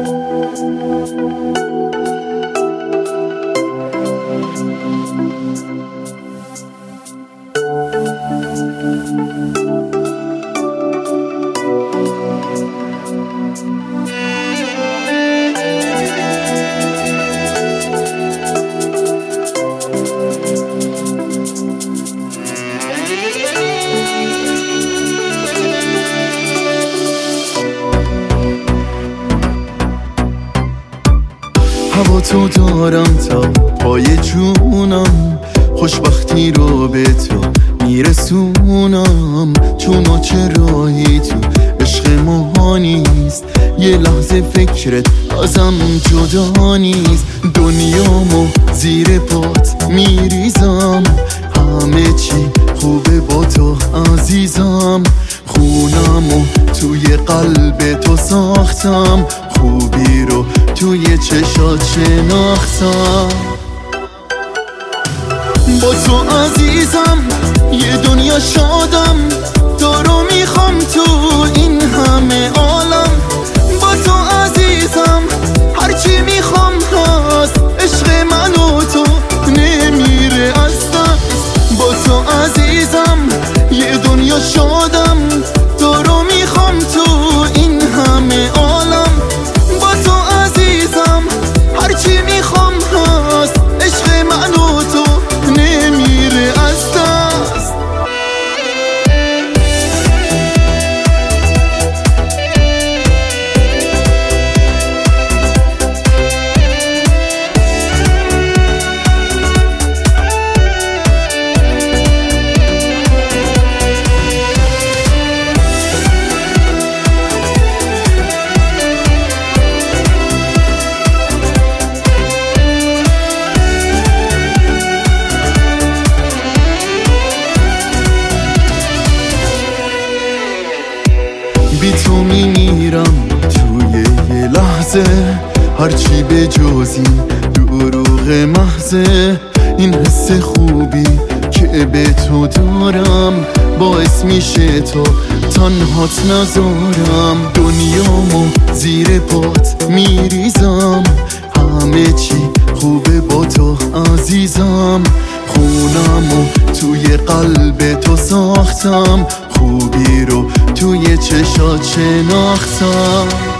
هوا تو دارم تا پای جونم، خوشبختی رو به تو میرسونم. چون و چرایی تو عشق ما نیست، یه لحظه فکرت ازم جدا نیست. دنیامو زیر پات میریزم، همه چی خوبه با تو عزیزم. خونمو توی قلب تو ساختم، خوبی رو توی چشات شناختم. با تو عزیزم یه دنیا شادم، تو رو میخوام تو این همه عالم. با تو عزیزم هرچی میخوام هست، عشق من و تو نمیره از دست. با تو عزیزم یه دنیا شادم، تو رو میخوام تو این همه عالم. با تو عزیزم هرچی میخوام هست، عشق من و تو نمیره از دست. بی تو میمیرم توی یه لحظه، هرچی به جز این دروغ محضه. این حس خوبی که به تو دارم، باعث میشه تو تنهات نذارم. دنیامو زیر پات میریزم، همه چی خوبه با تو عزیزم. خونمو توی قلب تو ساختم، خوبی رو توی چشات شناختم.